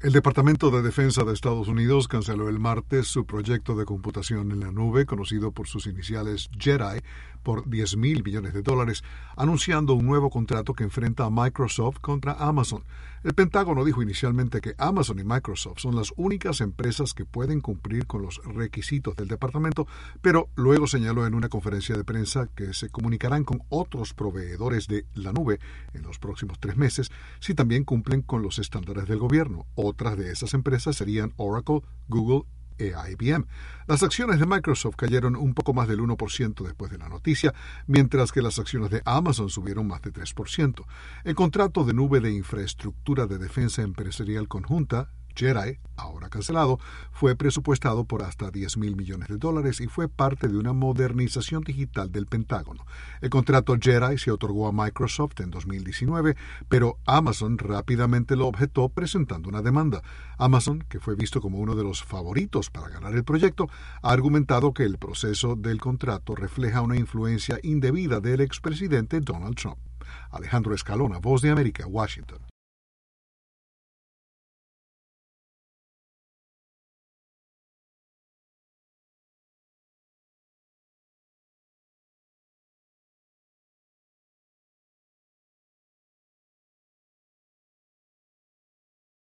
El Departamento de Defensa de Estados Unidos canceló el martes su proyecto de computación en la nube, conocido por sus iniciales JEDI, por $10,000 millones, anunciando un nuevo contrato que enfrenta a Microsoft contra Amazon. El Pentágono dijo inicialmente que Amazon y Microsoft son las únicas empresas que pueden cumplir con los requisitos del departamento, pero luego señaló en una conferencia de prensa que se comunicarán con otros proveedores de la nube en los próximos 3 meses si también cumplen con los estándares del gobierno. Otras de esas empresas serían Oracle, Google e IBM. Las acciones de Microsoft cayeron un poco más del 1% después de la noticia, mientras que las acciones de Amazon subieron más de 3%. El contrato de nube de infraestructura de defensa empresarial conjunta, JEDI, ahora cancelado, fue presupuestado por hasta $10,000 millones y fue parte de una modernización digital del Pentágono. El contrato JEDI se otorgó a Microsoft en 2019, pero Amazon rápidamente lo objetó presentando una demanda. Amazon, que fue visto como uno de los favoritos para ganar el proyecto, ha argumentado que el proceso del contrato refleja una influencia indebida del expresidente Donald Trump. Alejandro Escalona, Voz de América, Washington.